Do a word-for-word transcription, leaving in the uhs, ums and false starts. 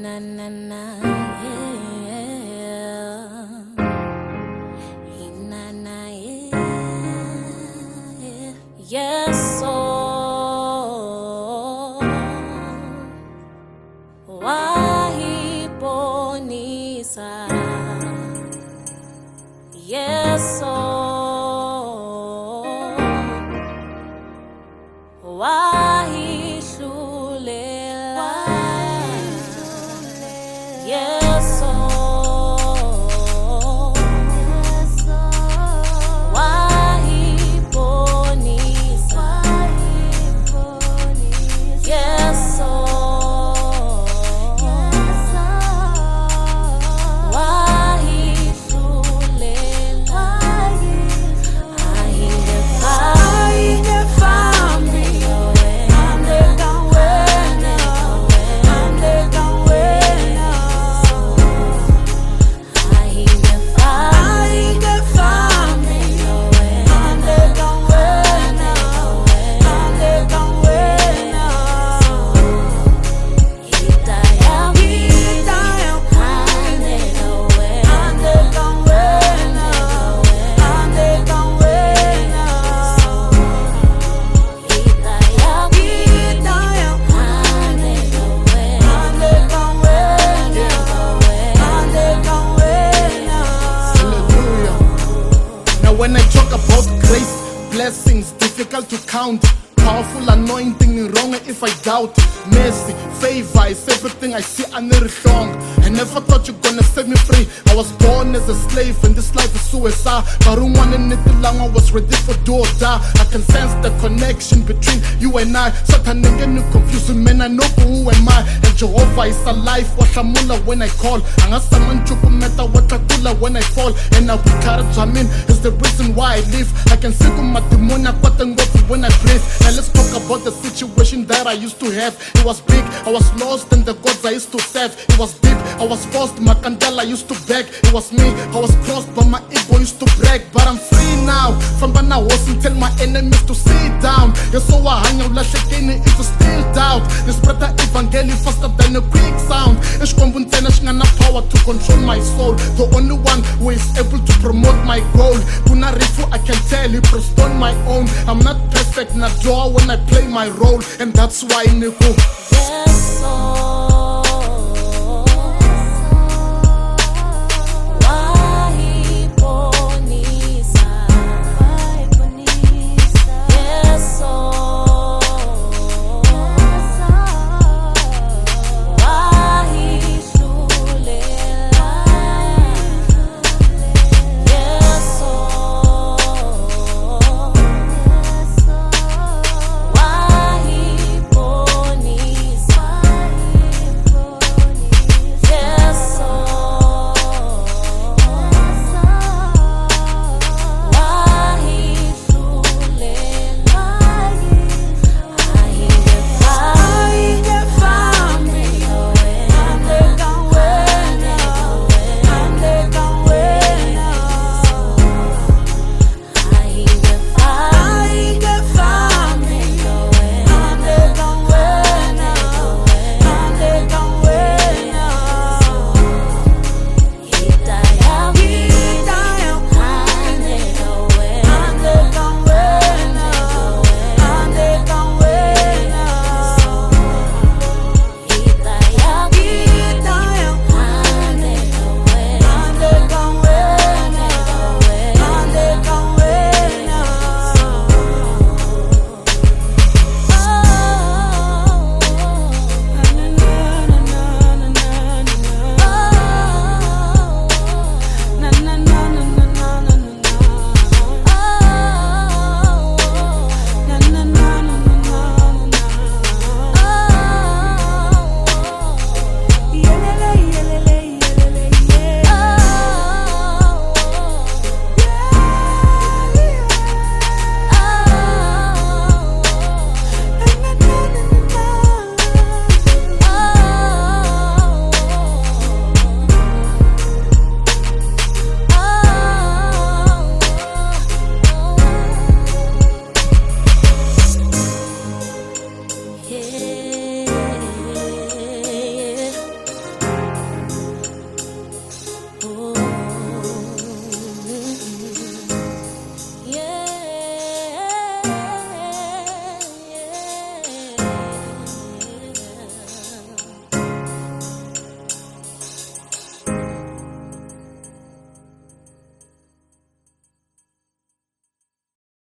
na na na, yeah. Na na, yeah. Yes, oh. Wahiponisa. Yes, oh. Wahihlulela. Yes, oh. Wahiponisa. Yes, oh. When I talk about grace, blessings, difficult to count. Powerful anointing, wrong if I doubt. Mercy, favor is everything I see under the song. I never thought you're gonna set me free. I was born as a slave and this life is suicide. But don't want anything long, I was ready for do or die. I can sense the connection between you and I. Satan again you confusing man, I know who am I. And Jehovah is alive, what I'm when I call. Anga saman chukumeta what I when I fall. And I will courage I mean is the reason why I live. I can see my demonia when I breathe. And let's talk about the situation that I used to have. It was big, I was lost in the gods I used to serve. It was deep, I was forced, my candela used to beg. It was me, I was crossed, but my ego used to brag. But I'm free now, from when I wasn't tell my enemies to sit down. You saw I hang out like shaking it, it's still doubt. They spread the evangelium faster than a quick sound. It's enough power to control my soul. The only one who is able to promote my goal. Kuna Rifu, I can tell he pressed on my own. I'm not perfect, not draw when I play my role. And that's why Nico